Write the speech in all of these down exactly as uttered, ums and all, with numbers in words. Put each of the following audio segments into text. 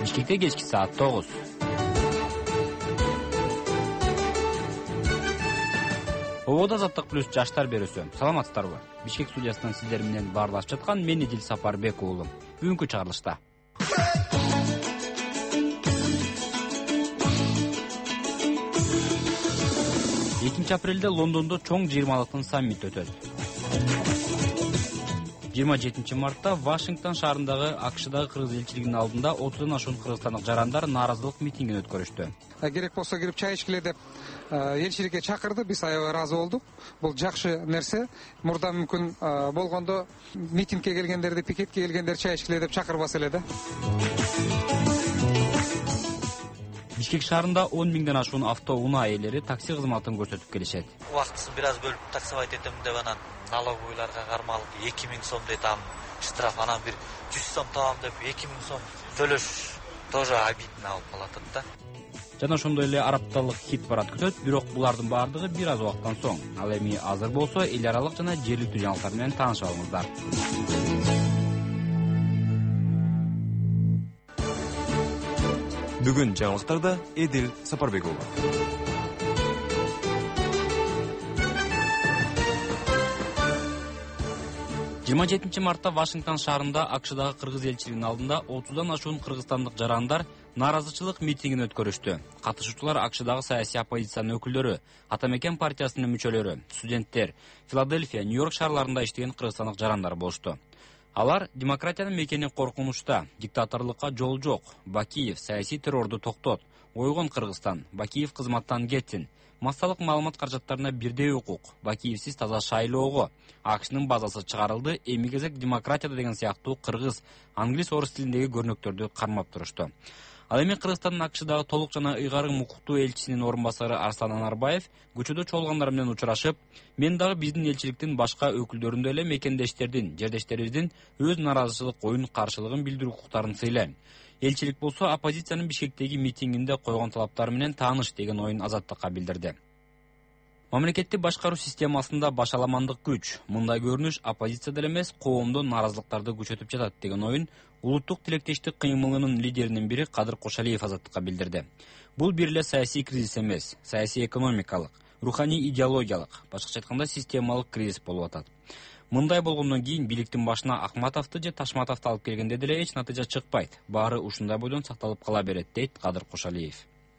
Бишкекте кечки саат тогуз. Обода Азаттык плюс жаштар берүүсү. Саламатсыздарбы? Бишкек студиясынан сиздер менен баарлашып жаткан мен Эдил Сапарбек уулум. Бүгүнкү чыгарылышта экинчи апрелде Лондондо чоң жыйырмалыктын саммити өтөт. жыйырма жетинчи мартта Вашингтон шаарындагы АКШдагы кыргыз элчилигинин алдында отуздан ашуун кыргызстандык жарандар нааразылык митингин өткөрүштү. Керек болсо кирип чай ичкиле деп элчиликке чакырды. Биз аябай ыраазы болдук. Бул жакшы нерсе. Мурда мүмкүн болгондо митингке келгендерди, пикетке келгендер чай ичкиле деп чакырбаса эле да. Бишкек шаарында он миңден ашуун авто унаа ээлери такси кызматын көрсөтүп келишет. Убактысын бир аз бөлүп таксовать этем деп анан налоговыйларга кармалып эки миң сом дейт, ам штраф, анан бир жүз сом табам деп эки миң сом төлөш тоже обидно алып калат да. Жана ошондой эле арапталык хит парад күтөт, бирок булардын баардыгы бир аз убакыттан соң. Ал эми азыр болсо эл аралык жана жергиликтүү жаңылыктар менен таанышып алыңыздар. Бүгүн жаңылыктарда Эдил Сапарбек уулу. жыйырма жетинчи мартта Вашингтон шаарында АКШдагы кыргыз элчилигинин алдында отуздан ашуун кыргызстандык жарандар нааразычылык митингин өткөрүштү. Катышуучулар АКШдагы саясий оппозициянын өкүлдөрү, Ата Мекен партиясынын мүчөлөрү, студенттер, Филадельфия, Нью-Йорк шаарларында иштеген кыргызстандык жарандар болушту. Алар демократиянын мекени коркунучта, диктаторлукка жол жок, Бакиев саясий террорду токтот, ойгон Кыргызстан, Бакиев кызматтан кетсин, массалык маалымат каражаттарына бирдей укук, Бакиевсиз таза шайлоого, АКШнын базасы чыгарылды, эми кезек демократияда деген сыяктуу кыргыз, англис, орус тилиндеги көрнөктөрдү кармап турушту. Ал эми Кыргызстандын АКШдагы толук жана ыйгарым укуктуу элчисинин орун басары Арслан Анарбаев көчөдө чогулгандар менен учурашып, мен дагы биздин элчиликтин башка өкүлдөрүндөй эле мекендештердин, жердештерибиздин өз нааразычылык оюн каршылыгын билдирүү укуктарын сыйлайм. Элчилик болсо оппозициянын Бишкектеги митингинде койгон талаптары менен тааныш деген оюн Азаттыкка билдирди. Мамлекетти башкаруу системасында башаламандык күч, мындай көрүнүш оппозицияда эле эмес, коомдо нааразылыктарды күчөтүп жатат деген оюн улуттук тилектештик кыймылынын лидеринин бири Кадыр Кошалиев Азаттыкка билдирди. Бул бир эле саясий кризис эмес, саясий экономикалык, руханий идеологиялык, башкача айтканда системалык кризис болуп атат. Мындай болгондон кийин бийликтин башына Акматовду же Ташматовду алып келгенде деле эч натыйжа чыкпайт. Баары ушундай бойдон сакталып кала берет, дейт Кадыр Кошалиев.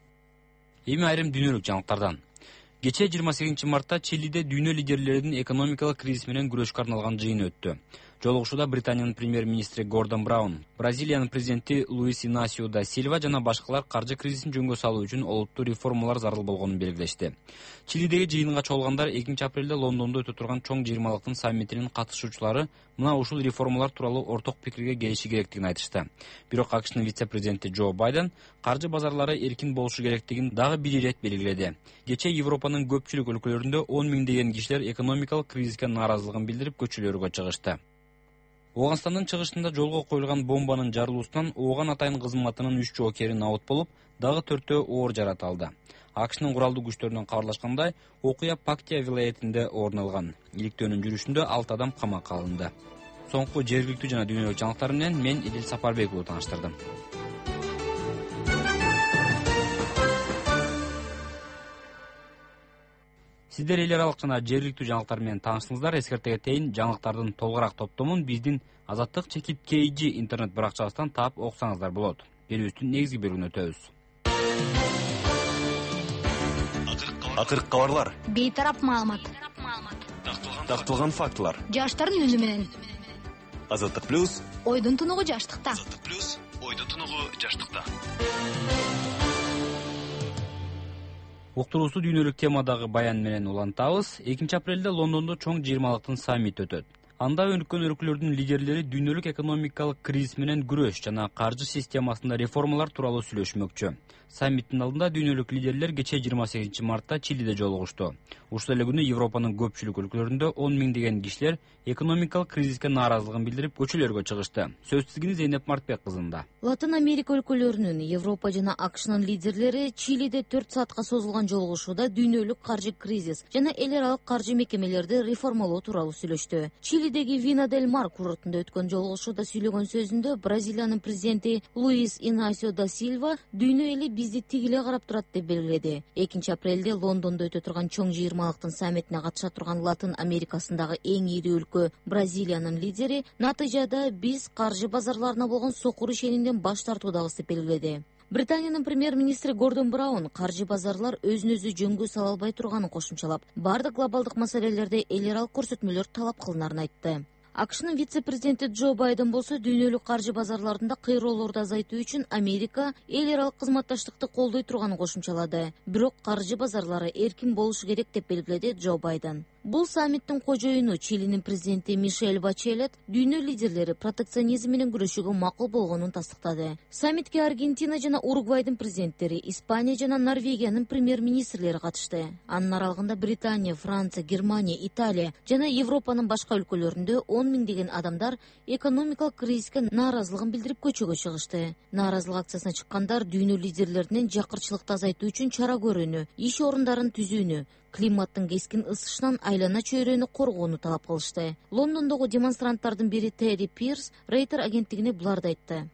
Эми айрым дүйнөлүк жаңылыктардан. Кечээ жыйырма сегизинчи мартта Чилиде дүйнө лидерлеринин экономикалык кризис менен күрөшкө арналган жыйын өттү. Жолугушууда Британиянын премьер-министри Гордон Браун, Бразилиянын президенти Луис Инасио да Силва жана башкалар каржы кризисин жөнгө салуу үчүн олуттуу реформалар зарыл болгонун белгилешти. Чилидеги жыйынга чогулгандар экинчи апрелде Лондондо өтө турган чоң жыйырмалыктын саммитинин катышуучулары мына ушул реформалар тууралуу орток пикирге келиши керектигин айтышты. Бирок АКШнын вице-президенти Джо Байден каржы базарлары эркин болушу керектигин дагы бир ирет белгиледи. Кечээ Европанын көпчүлүк өлкөлөрүндө он миңдеген кишилер экономикалык кризиске нааразылыгын билдирип көчөлөргө чыгышты. Оганстандын чыгышында жолго коюлган бомбанын жарылуусунан Ооган атайын кызматынын үч жоокери набыт болуп, дагы төртөө оор жарат алды. АКШнын куралдуу күчтөрүнөн кабарлашкандай, окуя Пактия вилаятинде орун алган. Иликтөөнүн жүрүшүндө алты адам камакка алынды. Соңку жергиликтүү жана дүйнөлүк жаңылыктар менен мен Эдил Сапарбек уулу тааныштырдым. Сиздер эл аралык жана жергиликтүү жаңылыктар менен тааныштыңыздар. Эскерте кетейин, жаңылыктардын толугураак топтомун биздин Азаттык чекит кей джи интернет баракчабыздан таап окусаңыздар болот. Берүүбүздүн негизги бөлүгүнө өтөбүз. Акыркы кабарлар. Бейтарап маалымат. Такталган фактылар. Жаштардын үнү менен. Азаттык плюс. Ойдун тунугу жаштыкта. Азаттык плюс. Ойдун тунугу жаштыкта. Уктуруусу дүйнөлүк темадагы баян менен улантабыз. экинчи апрелде Лондондо чоң жыйырмалыктын саммити өтөт. Анда өнүккөн өлкөлөрдүн лидерлери дүйнөлүк экономикалык кризис менен күрөш жана каржы системасында реформалар тууралуу сүйлөшмөкчү. Саммиттин алдында дүйнөлүк лидерлер кечээ жыйырма сегизинчи мартта Чилиде жолугушту. Ушул эле күнү Европанын көпчүлүк өлкөлөрүндө он миңдеген кишилер экономикалык кризиске нааразылыгын билдирип көчөлөргө чыгышты. Сөз тизгини Зейнеп Мартбек кызында. Латын Америка өлкөлөрүнүн, Европа жана АКШнын лидерлери Чилиде төрт саатка созулган жолугушууда дүйнөлүк каржы кризис жана эл аралык каржы мекемелерди реформалоо тууралуу сүйлөштү. Чили Чилидеги Вина дель Мар курортунда өткөн жолугушууда сүйлөгөн сөзүндө Бразилиянын президенти Луис Инасио да Силва дүйнө эли бизди тигиле карап турат деп белгиледи. экинчи апрелде Лондондо өтө турган чоң жыйырмалыктын саммитине катыша турган Латын Америкасындагы эң ири өлкө Бразилиянын лидери натыйжада биз каржы базарларына болгон сокур ишенимден баш тартуудабыз деп белгиледи. Британиянын премьер-министри Гордон Браун каржы базарлар өзүн өзү жөнгө сала албай турганын кошумчалап, бардык глобалдык маселелерде эл аралык көрсөтмөлөр талап кылынарын айтты. АКШнын вице-президенти Джо Байден болсо дүйнөлүк каржы базарларында кыйроолорду азайтуу үчүн Америка эл аралык кызматташтыкты колдой турганын кошумчалады. Бирок каржы базарлары эркин болушу керек деп белгиледи Джо Байден. Бул саммиттин кожоюну Чилинин президенти Мишель Бачелет дүйнө лидерлери протекционизм менен күрөшүүгө макул болгонун тастыктады. Саммитке Аргентина жана Уругвайдын президенттери, Испания жана Норвегиянын премьер-министрлери катышты. Анын аралыгында Британия, Франция, Германия, Италия жана Европанын башка өлкөлөрүндө он миңдеген адамдар экономикалык кризиске нааразылыгын билдирип көчөгө чыгышты. Нааразылык акциясына чыккандар дүйнө лидерлеринен жакырчылыкты азайтуу үчүн чара көрүүнү, иш орундарын түзүүнү, климаттын кескин ысышынан айлана чөйрөнү коргоону талап кылышты. Лондондогу демонстранттардын бири Терри Пирс Рейтер агенттигине буларды айтты.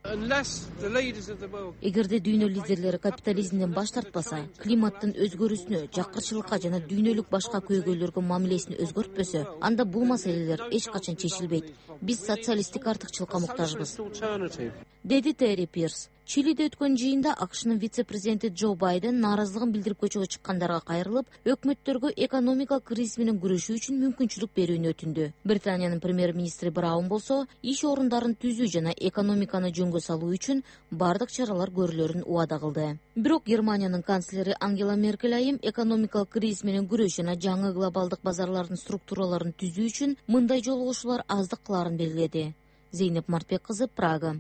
Эгерде дүйнө лидерлери капитализмден баш тартпаса, климаттын өзгөрүүсүнө, жакырчылыкка жана дүйнөлүк башка көйгөйлөргө мамилесин өзгөртпөсө, анда бул маселелер эч качан чечилбейт. Биз социалисттик артыкчылыкка муктажбыз, деди Терри Пирс. Чилиде өткөн жыйында АКШнын вице-президенти Джо Байден нааразылыгын билдирип көчөгө чыккандарга кайрылып, өкмөттөргө экономикалык кризис менен күрөшүү үчүн мүмкүнчүлүк берүүнү өтүндү. Британиянын премьер-министри Браун болсо, иш орундарын түзүү жана экономиканы жөнгө салуу үчүн бардык чаралар көрүлөрүн убада кылды. Бирок Германиянын канцлери Ангела Меркель айым экономикалык кризис менен күрөш жана жаңы глобалдык базарлардын структураларын түзүү үчүн мындай жолугушуулар аздык кыларын белгиледи. Зейнеп Мартбек кызы, Прага.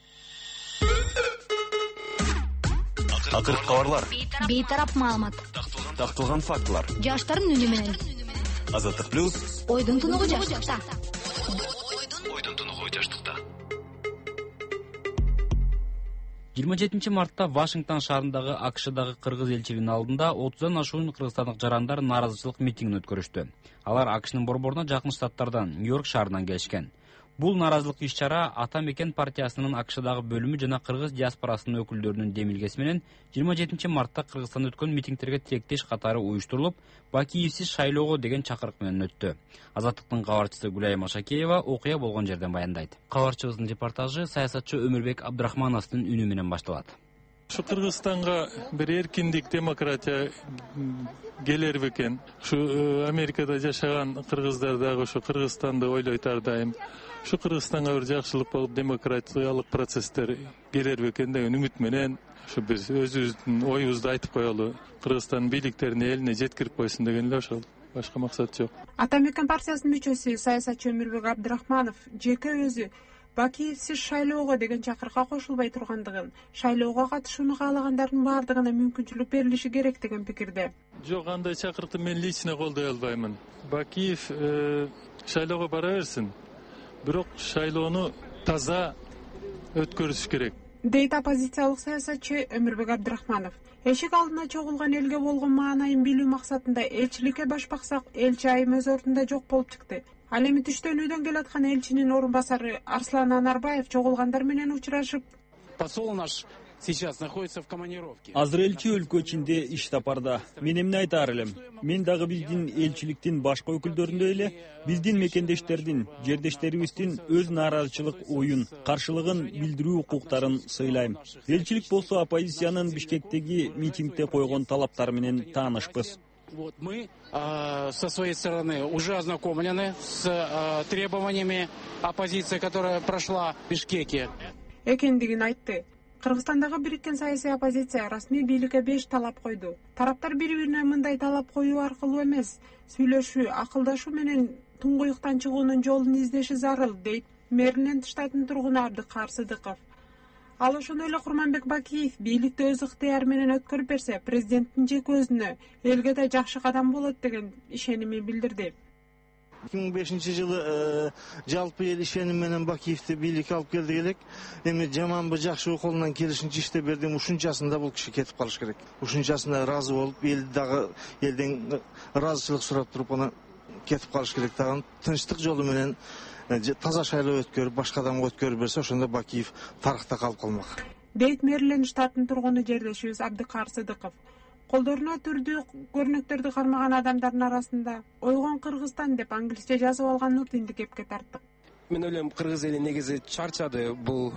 Акыркы кабарлар. Бейтарап маалымат. Такталган фактылар. Жаштардын үнү менен. Азаттык плюс. Ойдун тунугу жаштыкта. Ойдун тунугу жаштыкта. жыйырма жетинчи мартта Вашингтон шаарындагы АКШдагы кыргыз элчилигинин алдында отуздан ашуун кыргызстандык жарандар нааразычылык митингин өткөрүштү. Алар АКШнын борборуна жакын штаттардан, Нью-Йорк шаарынан келишкен. Бул нааразылык иш-чара Ата мекен партиясынын АКШдагы бөлүмү жана кыргыз диаспорасынын өкүлдөрүнүн демилгеси менен жыйырма жетинчи мартта Кыргызстанда өткөн митингтерге тилектеш катары уюштурулуп, Бакиевсиз шайлоого деген чакырык менен өттү. Азаттыктын кабарчысы Гүлайым Ашакеева окуя болгон жерден баяндайт. Кабарчыбыздын репортажы саясатчы Өмүрбек Абдрахмановдун үнү менен башталат. Şu Kırgızstan'a bir erkinlik, demokratiya gelir beken. Şu Amerika'da yaşayan Kırgızlar da şu Kırgızstan'da oylaytar daim. Şu Kırgızstan'a bir jakşılık bolup demokratiyalık prosesler gelir beken de ümit menen şu biz özümüzdün oyubuzdu aytıp koyalı. Kırgızstan birliklerini eline jetkirip koysun degenler ошол. Başka maksat yok. Ата мекен партиясынын мүчөсү саясатчы Өмүрбек Абдрахманов жеке өзү Бакиевсиз шайлоого деген чакырыкка кошулбай тургандыгын, шайлоого катышууну каалагандардын баардыгына мүмкүнчүлүк берилиши керек деген пикирде. Жок, андай чакырыкты мен лично колдой албаймын. Бакиев шайлоого бара берсин. Бирок шайлоону таза өткөрүш керек. Дейт оппозициялык саясатчы Өмүрбек Абдрахманов. Эшик алдына чогулган элге болгон маанайын билүү максатында элчиликке баш баксак, элчи айым өз ордунда жок болуп чыкты. Ал эми түштөнүүдөн келаткан элчинин орун басары Арслан Анарбаев чогулгандар менен учурашып, посол наш сейчас находится в командировке. Азыр элчи өлкө ичинде иш тапарда. Мен эмне айтаар элем? Мен дагы биздин элчиликтин башка өкүлдөрүндөй эле биздин мекендештердин, жердештерибиздин өз нааразычылык оюн, каршылыгын билдирүү укуктарын сыйлайм. Элчилик болсо оппозициянын Бишкектеги митингде койгон талаптары менен таанышпыз. Вот мы э, со своей стороны уже ознакомлены с э, требованиями оппозиции, которая прошла в Бишкеке. Экендигин айтты. Кыргызстандагы бириккен саясий оппозиция расмий бийликке беш талап койду. Тараптар бири-бирине мындай талап коюу аркылуу эмес, сүйлөшүү, акылдашуу менен туңгуюктан чыгуунун жолун издеши зарыл, дейт Мэриленд штатынын тургуну Абдыкаар Сыдыков. Ал ошондой эле Курманбек Бакиев бийликти өз ыктыяры менен өткөрүп берсе, президенттин жеке өзүнө элге да жакшы кадам болот деген ишенимин билдирди. эки миң бешинчи жылы жалпы эл ишеним менен Бакиевди бийликке алып келди элек. Эми жаманбы жакшыбы колунан келишинче иштеп бердим. Ушунчасында бул киши кетип калыш керек. Ушунчасында ыраазы болуп, эл дагы элден ыраазычылык сурап туруп ана кетип калыш керек дагы. Тынчтык жолу менен таза шайлоо өткөрүп, башка адамга өткөрүп берсе, ошондо Бакиев тарыхта калып калмак. Дейт Мэриленд штатынын тургуну жердешибиз Абдыкар Сыдыков. Колдоруна түрдүү көрнөктөрдү кармаган адамдардын арасында ойгон Кыргызстан деп англисче жазып алган Нурдинди кепке тарттык. Мен ойлойм, кыргыз эли негизи чарчады бул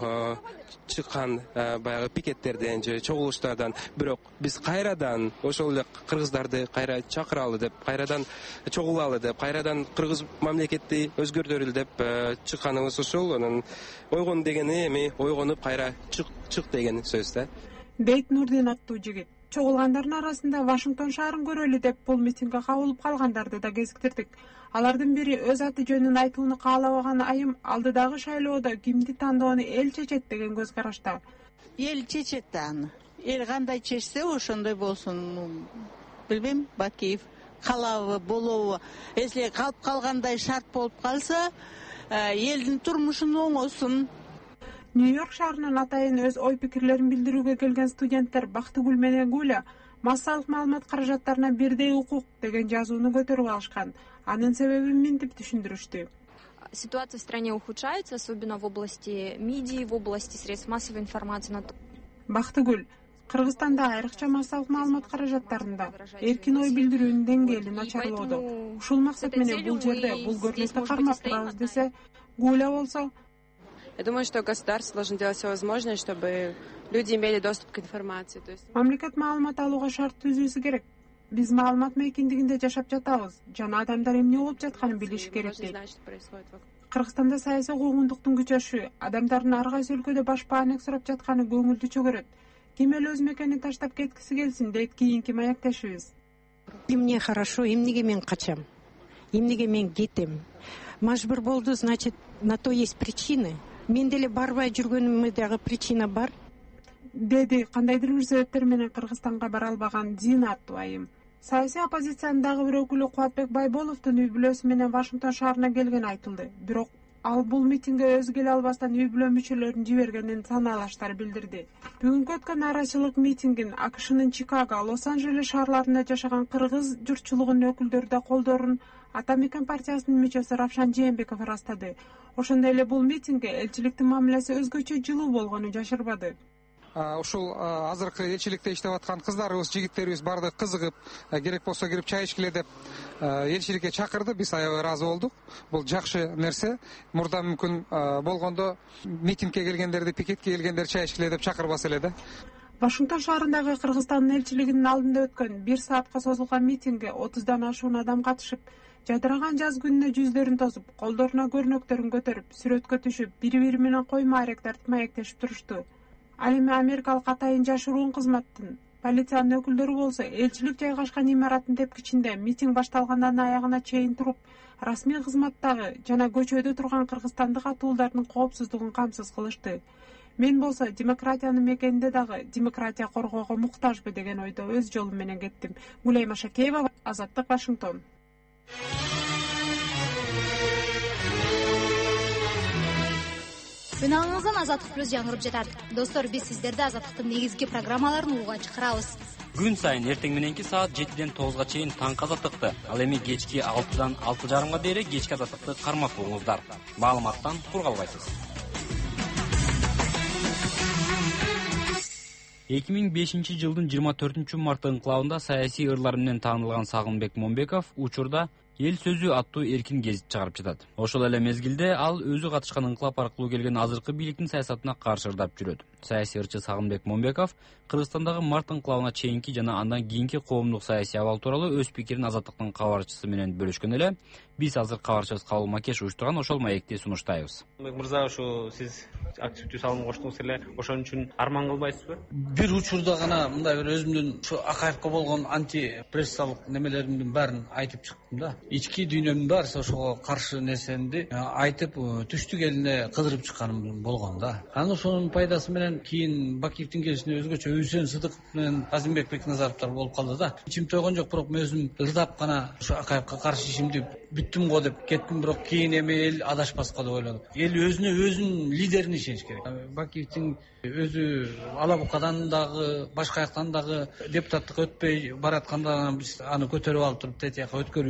чыккан баягы пикеттерден же чогулуштардан. Бирок биз кайрадан ошол эле кыргыздарды кайра чакыралы деп, кайрадан чогулалы деп, кайрадан кыргыз мамлекетти өзгөртөлү деп чыкканыбыз ошол. Анан ойгон дегени эми ойгонуп кайра чык чык деген сөз да. Дейт Нурдин аттуу жигит. Чогулгандардын арасында Вашингтон шаарын көрөлү деп бул митингге кабылып калгандарды да кезиктирдик. Алардын бири өз аты жөнүн айтууну каалабаган айым алдыдагы шайлоодо кимди тандоону эл чечет деген көз карашта. Эл чечет да аны. Эл кандай чечсе ошондой болсун. Билбейм, Бакиев калабы, болобу. Если калып калгандай шарт болуп калса, элдин турмушун оңосун. Нью-Йорк шаарынын атайын өз ой пикирлерин билдирүүгө келген студенттер Бактыгүл менен Гуля массалык маалымат каражаттарына бирдей укук деген жазууну көтөрүп алышкан. Анын себебин мынтип түшүндүрүштү. Ситуация в стране ухудшается, особенно в области медиа, в области средств массовой информации. Бактыгүл, Кыргызстанда айрыкча массалык маалымат каражаттарында эркин ой билдирүүнүн деңгээли начарлоодо. Ушул максат менен бул жерде бул көрүнүштү кармап турабыз десе, Гуля болсо: Я думаю, что государство должно делать все возможное, чтобы люди имели доступ к информации. То есть... Мамлекет маалымат алууга шарт түзүүсү керек. Биз маалымат мейкиндигинде жашап жатабыз. Жана адамдар эмне болуп жатканын билиши керек дейт. Кыргызстанда саясий куугундуктун күчөшү, адамдардын ар кайсы өлкөдө баш бааник сурап жатканы көңүлдү чөгөрөт. Ким эле өз мекенин таштап кеткиси келсин дейт кийинки маектешибиз. Эмне хорошо, эмнеге мен качам? Эмнеге мен кетем? Мажбур болду, значит, на то есть причины. Мен деле барбай жүргөнүмө дагы причина бар. Деди кандайдыр бир себептер менен Кыргызстанга бара албаган Зина аттуу айым. Саясий оппозициянын дагы бир өкүлү Кубатбек Байболовдун үй бүлөсү менен Вашингтон шаарына келгени айтылды. Бирок ал бул митингге өзү келе албастан үй бүлө мүчөлөрүн жибергенин санаалаштар билдирди. Бүгүнкү өткөн нааразычылык митингин АКШнын Чикаго, Лос-Анджелес шаарларында жашаган кыргыз журтчулугунун өкүлдөрү да колдорун Ата мекен партиясынын мүчөсү Равшан Жээнбеков ырастады. Ошондой эле бул митингге элчиликтин мамилеси өзгөчө жылуу болгону жашырбады. Ушул азыркы элчиликте иштеп аткан кыздарыбыз, жигиттерибиз баардыгы кызыгып, керек болсо кирип чай ичкиле деп элчиликке чакырды. Биз аябай ыраазы болдук. Бул жакшы нерсе. Мурда мүмкүн болгондо митингге келгендерди, пикетке келгендер чай ичкиле деп чакырбаса эле да. Вашингтон шаарындагы Кыргызстандын элчилигинин алдында өткөн бир саатка созулган митингге отуздан ашуун адам катышып, жадыраган жаз күнүнө жүздөрүн тосуп, колдоруна көрнөктөрүн көтөрүп, сүрөткө түшүп, бири-бири менен кой маек тартып маектешип турушту. Ал эми америкалык атайын жашыруун кызматтын полициянын өкүлдөрү болсо элчилик жайгашкан имараттын тепкичинде митинг башталгандан аягына чейин туруп, расмий кызматтагы жана көчөдө турган кыргызстандык атуулардын коопсуздугун камсыз кылышты. Мен болсо демократиянын мекенинде дагы демократия коргоого муктажбы деген ойдо өз жолум менен кеттим. Гулейма Шакеева, Азаттык, Вашингтон. Күнаңыздан Азаттык плюс жаңырып жатат. Достор, биз сиздерди Азаттыктын негизги программаларын угууга чакырабыз. Күн сайын эртең мененки саат жетиден тогузга чейин таңкы Азаттыкты, ал эми кечки алтыдан алты жарымга дейин кечки Азаттыкты кармап туруңуздар. Маалыматтан тур калбайсыз. эки миң бешинчи жылдын жыйырма төртүнчү март инкылабында саясий ырлар менен таанылган Сагынбек Момбеков учурда эл сөзү аттуу эркин гезит чыгарып жатат. Ошол эле мезгилде ал өзү катышкан инкылап аркылуу келген азыркы бийликтин саясатына каршы ырдап жүрөт. Саясий ырчы Сагынбек Момбеков Кыргызстандагы март инкылабына чейинки жана андан кийинки коомдук саясий абал тууралуу өз пикирин Азаттыктын кабарчысы менен бөлүшкөн эле. Биз азыр кабарчыбыз Кабыл Макеш уюштурган ошол маекти сунуштайбыз. Мырза, ушу сиз активдүү салым коштуңуз эле, ошон үчүн арман кылбайсызбы? Бир учурда гана мындай бир өзүмдүн ушу Акаевке болгон антипрессалык немелеримдин баарын айтып чыктым да. Ички дүйнөмдүн баары ошого каршы нерсени айтып, түштүк элине кыдырып чыкканым болгон да. Анын ошонун пайдасы менен кийин Бакиевдин келишине өзгөчө Үсен Сыдыков менен Азимбек Бекназаровдор болуп калды да. Ичим тойгон жок, бирок мен өзүм ырдап гана ушу Акаевке каршы ишимди бүттүм го деп кеттим, бирок кийин эми эл адашпаска деп ойлодум. Эл өзүнө өзүнүн лидерине ишениш керек. Бакиевдин өзү Алабукадан дагы башка жактан дагы депутаттыкка өтпөй баратканда биз аны көтөрүп алып туруп тетияка өткөрүп,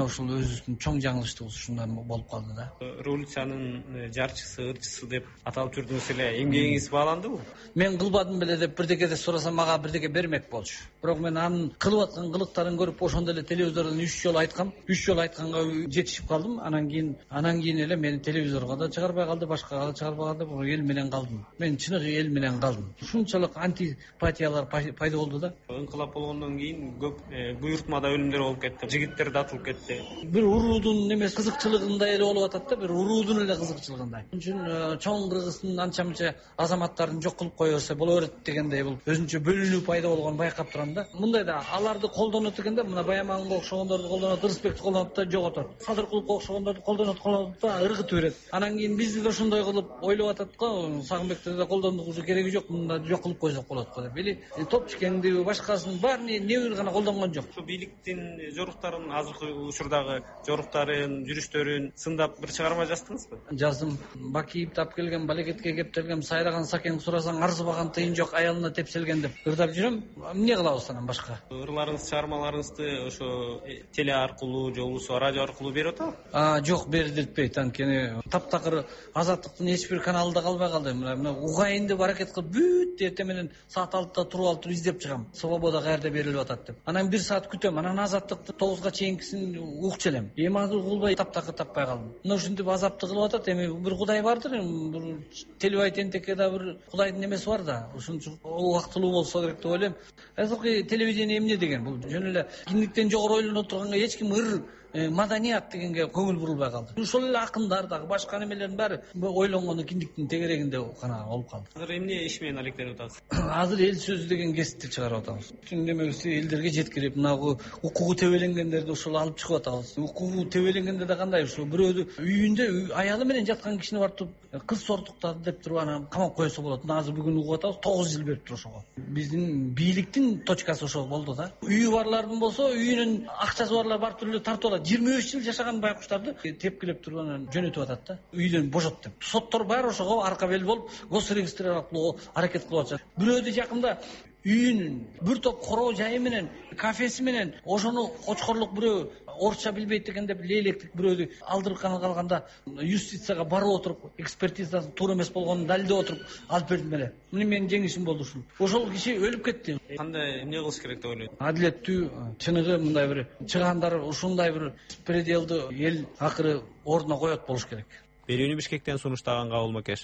мына ушул өзүбүздүн чоң жаңылыштыгыбыз ушундан болуп калды да. Революциянын жарчысы, ырчысы деп аталып жүрдүңүз эле, эмгегиңиз бааландыбы? Мен кылбадым беле деп бирдекеде сурасам мага бирдеке бермек болчу. Бирок мен анын кылып аткан кылыктарын көрүп ошондо эле телевизордон үч жолу айткам. үч жолу айтканга жетишип калдым. Анан кийин анан кийин эле мени телевизорго да чыгарбай калды, башкага да чыгарбай калды. Бирок эл менен калдым. Мен чыныгы эл менен калдым. Ушунчалык антипатиялар пайда болду да. Инкылап болгондон кийин көп буйртмада өлүмдөр болуп кетти. Жигиттер да атылып кетти. Бир уруудун немеси кызыкчылыгындай эле болуп атат да, бир уруудун эле кызыкчылыгындай. Ошон үчүн чоң Кыргыздын анча мынча азаматтарын жок кылып кое берсе боло берет дегендей бул өзүнчө бөлүнүү пайда болгонун байкап турам да. Мындайда аларды колдонот экенде, мына Баяманга окшогондорду колдонот, Рысбекти колдонот да жоготот. Садыркуловго окшогондорду колдонот, колдонот да ыргытып берет. Анан кийин бизди да ошондой кылып ойлоп атат го, Сагынбекти да колдондук, уже кереги жок, мында жок кылып койсок болот го деп. Или Топчкеңди башкасын баарын не бир гана колдонгон жок. Ушу бийликтин жоруктарын, азыркы учурдагы жоруктарын, жүрүштөрүн сындап бир чыгарма жаздыңызбы? Жаздым. Бакиев тап келген, балекетке кептелген, сайраган сакең сурасаң арзыбаган тыйын жок, аялына тепселген деп ырдап жүрөм. Эмне кылабыз анан башка? Ырларыңыз, чыгармаларыңызды ошо теле аркылуу же болбосо радио аркылуу берип атабы? А, жок, берилбейт. Анткени таптакыр Азаттыктын эч бир каналында калбай калды. Мына угайын деп аракет кылып бүт эртең менен саат алтыда туруп алып туруп издеп чыгам. Свобода каерде берилип атат деп. Анан бир саат күтөм. Анан Азаттыкты тогузга чейинкисин укчу элем. Эми азыр кылбай таптакыр таппай калдым. Мына ушинтип азапты кылып атат. Эми бир Кудай бардыр, бир телебай тентекке да бир Кудайдын эмеси бар да. Ушунчу убактылуу болсо керек деп ойлойм. Азыркы телевидение эмне деген? Бул жөн эле киндиктен жогору ойлоно турганга эч ким ыр маданият дегенге көңүл бурулбай калды. Ошол эле акындар дагы башка немелердин баары ойлонгону киндиктин тегерегинде гана болуп калды. Азыр эмне иш менен алектенип атасыз? Азыр эл сөзү деген гезитти чыгарып атабыз. Бүтүн немебизди элдерге жеткирип, мына укугу тебеленгендерди ошол алып чыгып атабыз. Укугу тебеленгенде да кандай ушул бирөөдү үйүндө аялы менен жаткан кишини барып кыз сортуктады деп туруп анан камап койсо болот. Мына азыр бүгүн угуп атабыз, тогуз жыл бериптир ошого. Биздин бийликтин точкасы ошол болду да. Үйү барлардын болсо, үйүнүн акчасы барлар барып туруп эле тартып алат. жыйырма үч жыл жашаган байкуштарды тепкилеп туруп анан жөнөтүп атат да. Үйдөн божот деп. Соттор баары ошого арка бел болуп, госрегистр аркылуу аракет кылып атышат. Бирөөдү жакында үйүнүн бир топ короо жайы менен, кафеси менен ошону кочкорлук бирөө орусча билбейт деген деп лейлектик бирөөдү алдырып калганда юстицияга барып отуруп, экспертизасы туура эмес болгонун далилдеп отуруп алып бердим эле. Мына менин жеңишим болду ушул. Ошол киши өлүп кетти. Кандай эмне кылыш керек деп ойлойсуз? Адилеттүү, чыныгы мындай бир чыгандар ушундай бир пределди эл акыры ордуна коет болуш керек. Берүүнү Бишкектен сунуштаган Кабыл Макеш.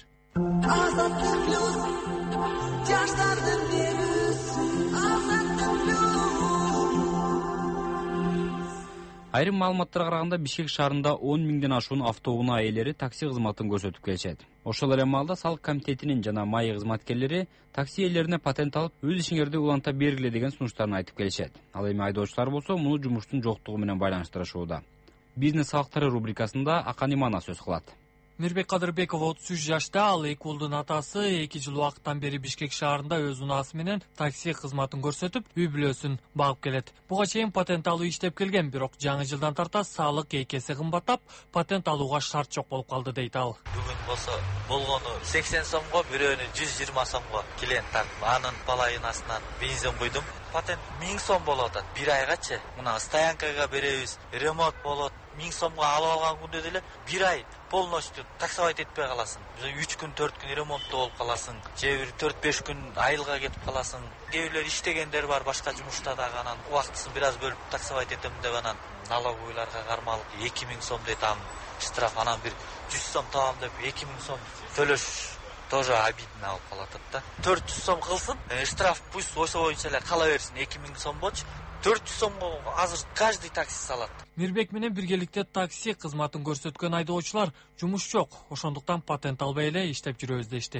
Айрым маалыматтарга караганда Бишкек шаарында он миңден ашуун автоунаа ээлери такси кызматын көрсөтүп келишет. Ошол эле маалда салык комитетинин жана МАИ кызматкерлери такси ээлерине патент алып, өз ишиңерди уланта бергиле деген сунуштарын айтып келишет. Ал эми айдоочулар болсо муну жумуштун жоктугу менен байланыштырышууда. Бизнес салыктары рубрикасында Акан Имана сөз кылат. Мирбек Кадырбеков отуз үч жашта, ал эки уулдун атасы эки жыл убакыттан бери Бишкек шаарында өз унаасы менен такси кызматын көрсөтүп, үй бүлөсүн багып келет. Буга чейин патент алуу иштеп келген, бирок жаңы жылдан тарта салык эки эсе кымбаттап, патент алууга шарт жок болуп калды дейт ал. Бүгүн болсо болгону сексен сомго, бирөөнү жүз жыйырма сомго клиент тартып, анын половинасынан бензин куйдум. Патент миң сом болуп атат бир айгачы. Мына стоянкага беребиз, ремонт болот. миң сомго алып алган күндө деле бир ай полностью таксовать этпей каласың. үч күн, төрт күн ремонтто болуп каласың. Же бир төрт беш күн айылга кетип каласың. Кээ бирлер иштегендер бар башка жумушта дагы, анан убактысын бир аз бөлүп таксовать этем деп анан налоговыйларга кармалып эки миң сом дейт, ам штраф, анан бир жүз сом табам деп эки миң сом төлөш тоже обидно болуп калат да. төрт жүз сом кылсын, штраф пусть ошо боюнча эле кала берсин, эки миң сом болчу. төрт жүз сомго азыр каждый такси салат. Мирбек менен биргеликте такси кызматын көрсөткөн айдоочулар жумуш жок, ошондуктан патент албай эле иштеп жүрөбүз дешти.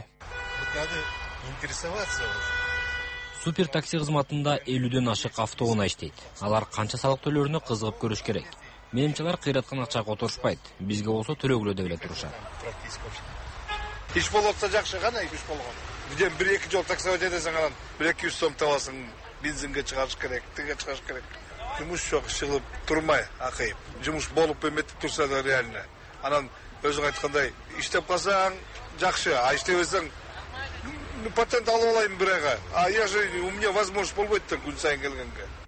Супер такси кызматында элүүдөн ашык автоунаа иштейт. Алар канча салык төлөрүнө кызыгып көрүш керек. Менимче алар кыйраткан акчага отурушпайт. Бизге болсо төлөгүлө деп эле турушат. Иш болуп атса жакшы гана, иш болгон. Биден бир эки жол таксовать этесең, анан бир эки жүз сом табасың. Бензинге чыгарыш керек, тиге чыгарыш керек. Жумуш жок, чыгып турмай, акайып. Жумуш болуп эметип турса да реально. Анан өзүң айткандай, иштеп калсаң жакшы, а иштебесең патент алып алайын бир айга. А я же у меня возможность болбойт да күн сайын келгенге.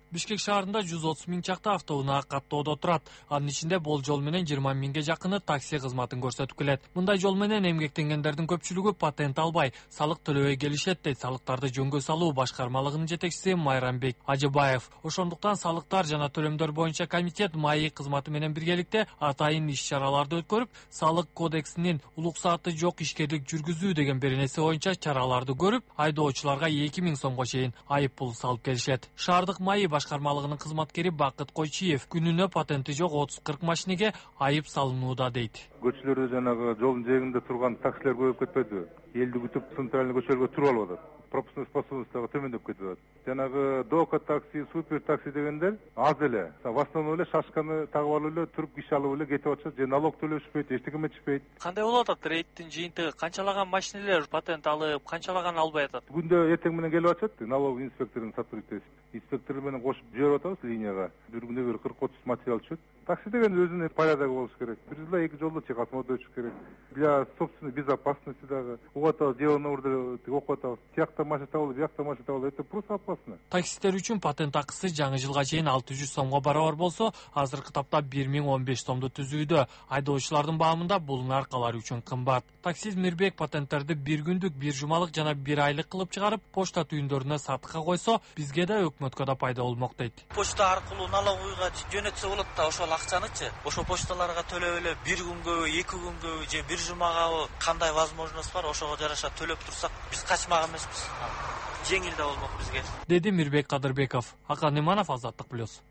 Бишкек шаарында жүз отуз миң чакты автоунаа каттоодо турат. Анын ичинде бул жол менен жыйырма миңге жакыны такси кызматын көрсөтүп келет. Мындай жол менен эмгектенгендердин көпчүлүгү патент албай, салык төлөбөй келишет дейт салыктарды жөнгө салуу башкармалыгынын жетекчиси Майрамбек Ажыбаев. Ошондуктан салыктар жана төлөмдөр боюнча комитет МАИ кызматы менен биргеликте атайын иш-чараларды өткөрүп, салык кодексинин улуксааты жок ишкерлик жүргүзүү деген беренеси боюнча чараларды көрүп, айдоочуларга эки миң сомго чейин айып пул салып келишет. Шаардык МАИ башкармалыгынын кызматкери Бакыт Койчиев күнүнө патенти жок отуз кырк машинеге айып салынууда дейт. Көчөлөрдө жанагы жолдун жээгинде турган таксилер көбөйүп кетпеди. Элди күтүп центральный көчөлөргө туруп алып атат. Пропускной способность дагы төмөндөп кетип атат. Жанагы дока такси, супер такси дегендер аз эле. В основном эле шашканы тагып алып эле туруп киши алып эле кетип атышат. Же налог төлөшпөйт, эчтеке метишпейт. Кандай болуп атат рейдтин жыйынтыгы? Канчалаган машинелер патент алып, канчалаган албай атат? Күндө эртең менен келип атышат. Налог инспекторунун сотрудниктери. Инспектор менен кошуп жиберип атабыз линияга. Бир күндө бир кырк отуз материал түшөт. Такси деген өзүнүн порядогу болуш керек. Бир жылда эки жолдо чек осмотр өтүш керек. Для собственной безопасности дагы. Угата дело ордер окуп атабыз. Тиякта машина табылды, биякта машина табылды. Это просто опасно. Таксисттер үчүн патент акысы жаңы жылга чейин алты жүз сомго барабар болсо, азыркы тапта бир миң он беш сомду түзүүдө. Айдоочулардын баамында бул наркалар үчүн кымбат. Таксист Мирбек патенттерди бир күндүк, бир жумалык жана бир айлык кылып чыгарып, почта түйүндөрүнө сатыкка койсо, бизге да өкмөткө да пайда болмок дейт. Почта аркылуу налоговыйга жөнөтсө болот да, ошол акчанычы. Ошо почталарга төлөп эле бир күнгө, эки күнгө же бир жумага кандай возможность бар, ошого жараша төлөп турсак, биз качмак эмеспиз. Жеңил да болмок бизге. Деди Мирбек Кадырбеков. Акан Иманов, Азаттык плюс.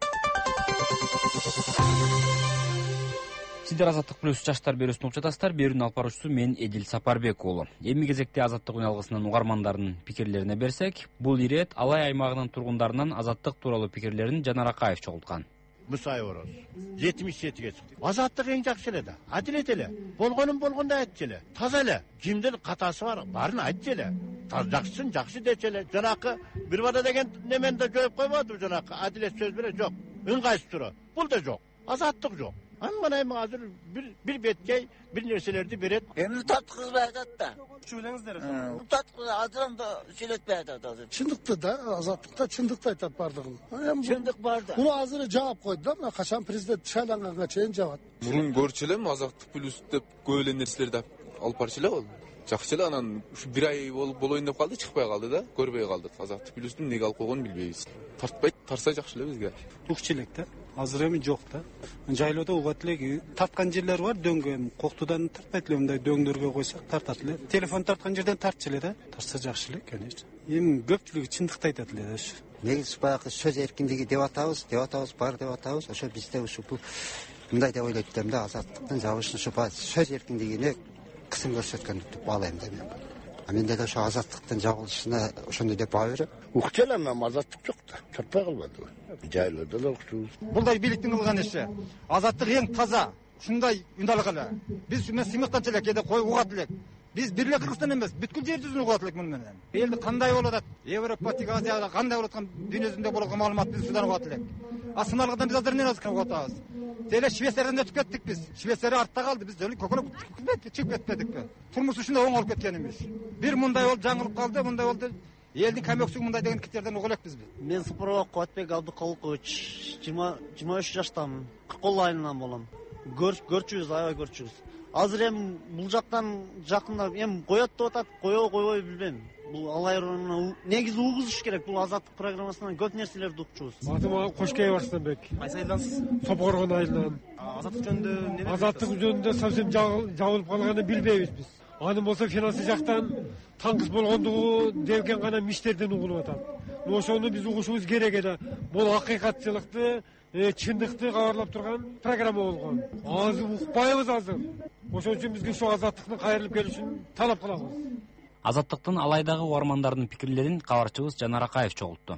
Сиздер Азаттык плюс жаштар берүүсүн угуп жатасыздар. Берүүнүн алып баруучусу мен Эдил Сапарбек уулу. Эми кезекте Азаттык үн алгысынын угармандарынын пикирлерине берсек, бул ирет Алай аймагынын тургундарынан Азаттык тууралуу пикирлерин Жанар Акаев чогулткан. Мусай Ороз. жетимиш жетиге чыкты. Азаттык эң жакшы эле да. Адилет эле. Болгонун болгондой айтчу эле. Таза эле. Кимдин катасы бар, баарын айтчу эле. Жакшысын жакшы дечү эле. Жанакы бир бада деген немен да жоюп койбоду жанакы. Адилет сөз бере жок. Ыңгайсыз тура. Бул да жок. Азаттык жок. Анмана эми азыр бир бир беткей бир нерселерди берет. Эми таткызбай атат да. Чүлеңиздер. Таткыз азырында сүйлөтпөй атат азыр. Чындыкты да, Азаттыкта чындыкты айтат бардыгын. Чындык бар да. Муну азыр жаап койду да, мына качан президент шайланганга чейин жаабат. Мурун көрчү элем Азаттык плюс деп көп эле нерселерди алып барчу эле ол. Жакшы эле, анан ушу бир ай болуп болоюн деп калды, чыкпай калды да, көрбөй калдык. Азаттык плюстун эмнеге алып койгонун билбейбиз. Тартпайт, тарса жакшы эле бизге. Укчу элек да. Азыр эми жок да. Жайлоодо угат элек тарткан жерлер бар, дөңгө, коктудан тартпайт эле, мындай дөңдөргө койсок тартат эле. Телефон тарткан жерден тартчу эле да. Тарса жакшы эле, конечно. Эми көпчүлүгү чындыкты айтат эле да ушу. Негизи баягы сөз эркиндиги деп атабыз, деп атабыз, бар деп атабыз. Ошо бизде ушу бул мындай деп ойлойт элем да, Азаттыктын жабышын ушу сөз эркиндигине кысым көрсөткөн деп баалайм да мен. А менде да ошо Азаттыктын жабылышына ошондой деп баа берем. Укчу эле, мен Азаттык жок да. Чатпай калбады. Жайлоодо да укчубуз. Булдай бийликтин кылган иши. Азаттык эң таза. Ушундай үндалык эле. Биз мен сыймыктанчы элек, кээде кой угат элек. Биз бир эле Кыргызстан эмес, бүткүл жер жүзүн угат элек муну менен. Элди кандай болуп атат? Европа, Тик Азияда кандай болуп аткан дүйнө жүзүндө болгон маалымат биз ушудан угат элек. А сыналгыдан биз азыр эмне угат атабыз? Деле Швециядан өтүп кеттик биз. Швеция артта калды, биз жолу көкөрөп чыгып кетпедикпи? Турмуш ушундай оң болуп кеткенибиз. Бир мындай болуп жаңылып калды, мындай болду. Элдин көмөкчүсү мындай деген киттерден угу элекпиз биз. Мен Сапарбек Кубатбек Абдыкалыкович, жыйырма үч жаштамын. Кыркол айылынан болом. Көрчүбүз, аябай көрчүбүз. Азыр эми бул жактан жакындап эми коет деп атат, коебу койбойбу билбейм. Бул Алай районуна негизи угузуш керек. Бул Азаттык программасынан көп нерселерди укчубуз. Атым Кошкеев Арстанбек. Кайсы айылдансыз? Сопкоргон айылынан. Азаттык жөнүндө эмне? Азаттык жөнүндө совсем жабылып калганын билбейбиз биз. Аны болсо финансы жактан таңкыс болгондугу деген гана миштерден угулуп атат. Ошону биз угушубуз керек эле. Бул акыйкатчылыкты, чындыкты кабарлап турган программа болгон. Азыр укпайбыз азыр. Ошон үчүн бизге ушу Азаттыктын кайрылып келишин талап кылабыз. Азаттыктын Алайдагы угармандарынын пикирлерин кабарчыбыз Жанар Акаев чогултту.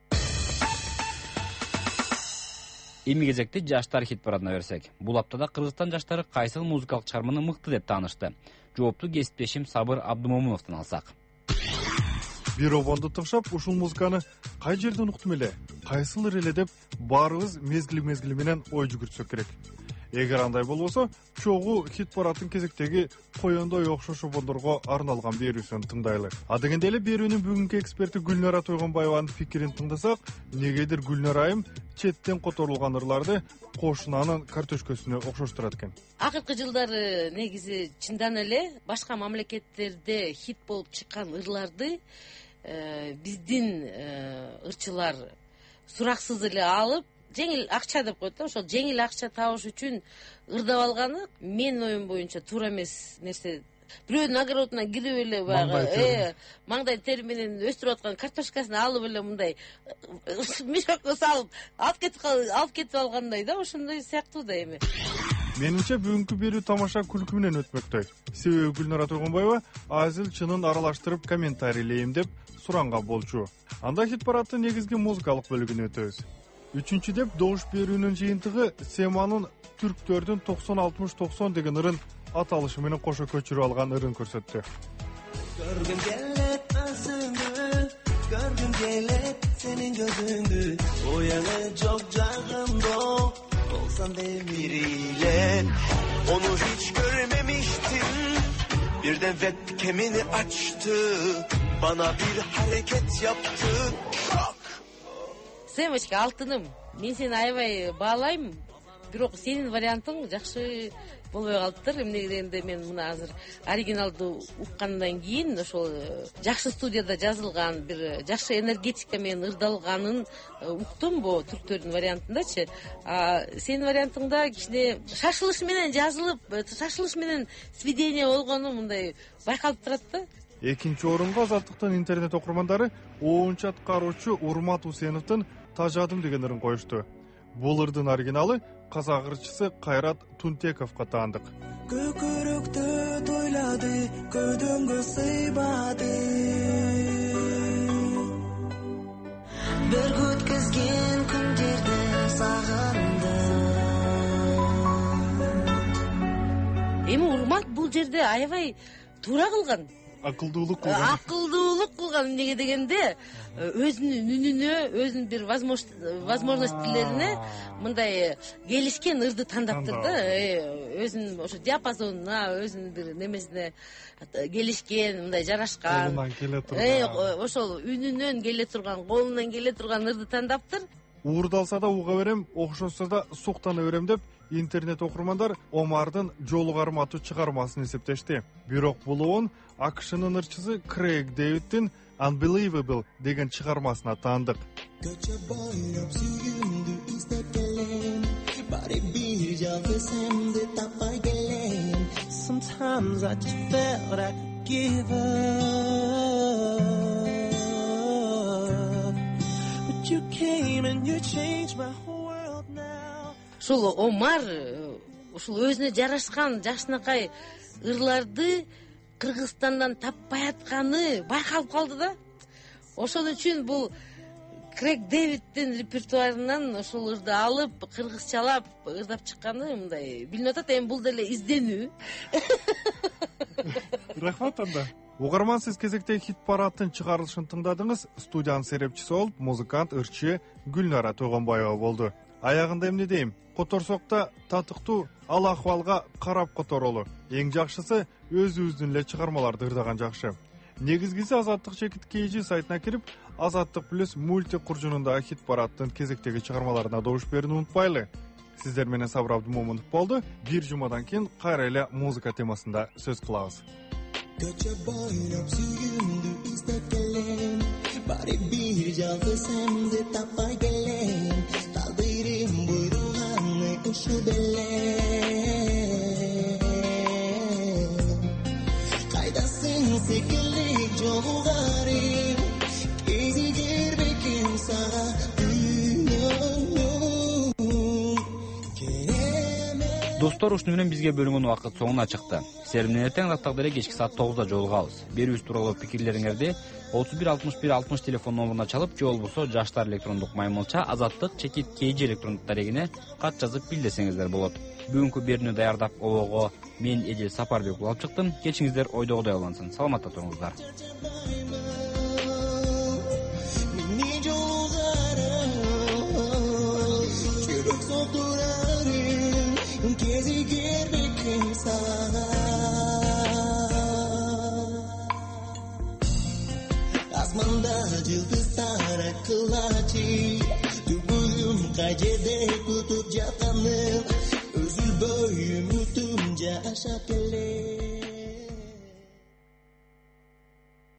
Эми кезекте жаштар хит парадына берсек. Бул аптада Кыргызстан жаштары кайсы музыкалык чыгарманы мыкты деп таанышты. Жоопту кесиптешим Сабыр Абдымомуновдон алсак. Бир обонду тыкшап, ушул музыканы кай жерден уктум эле, кайсылыр эле деп баарыбыз мезгили мезгили менен ой жүгүртсөк керек. Эгер андай болбосо, чогуу хит парадтын кезектеги коёндой окшош обондорго арналган берүүсүн тыңдайлы. А дегенде эле берүүнүн бүгүнкү эксперти Гүлнара Тойгонбаеванын пикирин тыңдасак, негедир Гүлнара айым четтен которулган ырларды кошунанын картөшкөсүнө окшоштурат экен. Акыркы жылдары негизи чындан эле башка мамлекеттерде хит болуп чыккан ырларды биздин ырчылар сураксыз эле алып, жеңил акча деп коет да, ошол жеңил акча табыш үчүн ырдап алганы менин оюм боюнча туура эмес нерсе. Бирөөнүн огородуна кирип эле баягы маңдай тери менен өстүрүп аткан картошкасын алып эле мындай мешокко салып алып кетип алып кетип алгандай да, ошондой сыяктуу да эми. Менимче бүгүнкү берүү тамаша күлкү менен өтмөктөй. Себеби Гүлнара Тойгонбаева азил чынын аралаштырып комментарийлейм деп суранган болчу. Анда хит парадтын негизги музыкалык бөлүгүнө өтөбүз. Үчүнчү деп добуш берүүнүн жыйынтыгы Семанын түрктөрдүн токсон алтымыш токсон деген ырын аталышы менен кошо көчүрүп алган ырын көрсөттү. Көргүм келет өзүңдү, көргүм келет сенин көзүңдү, ояңы жок жагымда болсам демирилен. Onu hiç görmemiştim, birden webcam'ini açtı, bana bir hareket yaptı. Семочка, алтыным, мен сени аябай баалайм, бирок сенин вариантың жакшы болбой калыптыр. Эмне дегенде мен мына азыр оригиналды уккандан кийин ошол жакшы студияда жазылган, бир жакшы энергетика менен ырдалганын уктум бу түрктөрдүн вариантындачы. А сенин вариантыңда кичине шашылыш менен жазылып, шашылыш менен сведение болгону мындай байкалып турат да. Экинчи орунга Азаттыктын интернет окурмандары оончу аткаруучу Урмат Усеновдун Тажадым деген ырын коюшту. Бул ырдын оригиналы казак ырчысы Кайрат Тунтековго таандык. Көкөрөктө тойлады, көдөңгө сыйбады. Бир өткөзгөн күндөрдү сагындым. Эми Урмат бул жерде аябай туура кылган. Акылдуулук кылган. Акылдуулук кылган. Эмнеге дегенде өзүнүн үнүнө, өзүнүн бир возможностьтилерине мындай келишкен ырды таңдаптыр да. Өзүнүн ошо диапазонуна, өзүнүн бир немесине келишкен, мындай жарашкан. Колунан келе турган. Ошол үнүнөн келе турган, колунан келе турган ырды таңдаптыр. Уурдалса да уга берем, окшошсо да суктана берем деп интернет окурмандар Омардын жолу карматуу чыгармасын эсептешти. Бирок бул оон АКШнын ырчысы Крейг Дэвидтин Unbelievable деген чыгармасына таандык. Көчө бойлоп сүйгүмдү издеп келем, баары бир жолу сенди таппай келем. Sometimes I just felt I could give up, but you came and you changed my whole world now. Ушул Омар ушул өзүнө жарашкан жакшынакай ырларды Кыргызстандан таппай атканы байкалып калды да. Ошон үчүн бул Крейг Дэвидтин репертуарынан ошол ырды алып, кыргызчалап ырдап чыкканы мындай билинип атат. Эми бул деле изденүү. Рахмат анда. Угарман, сиз кезектеги хит парадтын чыгарылышын тыңдадыңыз. Студиянын серепчиси болуп музыкант, ырчы Гүлнара Тойгонбаева болду. Аягында эмне дейм? Которсокта татыктуу ал акыбалга карап которолу. Эң жакшысы өзүбүздүн эле чыгармаларды ырдаган жакшы. Негизгиси Азаттык чекит kg сайтына кирип, Азаттык плюс мульти куржунундагы хит парадтын кезектеги чыгармаларына добуш берүүнү унутпайлы. Сиздер менен Сабыр Абдымомунов болду. Бир жумадан кийин кайра эле музыка темасында сөз кылабыз. Көчө бойлоп сүйгүмдү издеп келем, баары бир жолу сенди таппай келем. Талдырым буйруганы ушул беле. Кайдасың секилдик жолугарым, кезигер бекем сага Достор, ушуну менен бизге бөлүнгөн убакыт соңуна чыкты. Силер менен эртең ыраттак деле кечки саат тогузда жолугабыз. Берүүбүз тууралуу пикирлериңерди отуз бир алтымыш бир алтымыш телефон номуруна чалып, же болбосо жаштар электрондук маймылча азаттык чекит kg электрондук дарегине кат жазып билдирсеңиздер болот. Бүгүнкү берүүнү даярдап обого мен Эдил Сапарбек алып чыктым. Кечиңиздер ойдогудай улансын. Саламатта туруңуздар. Soğuk Asmanda yıldızlar akıllaçı Duyum kacede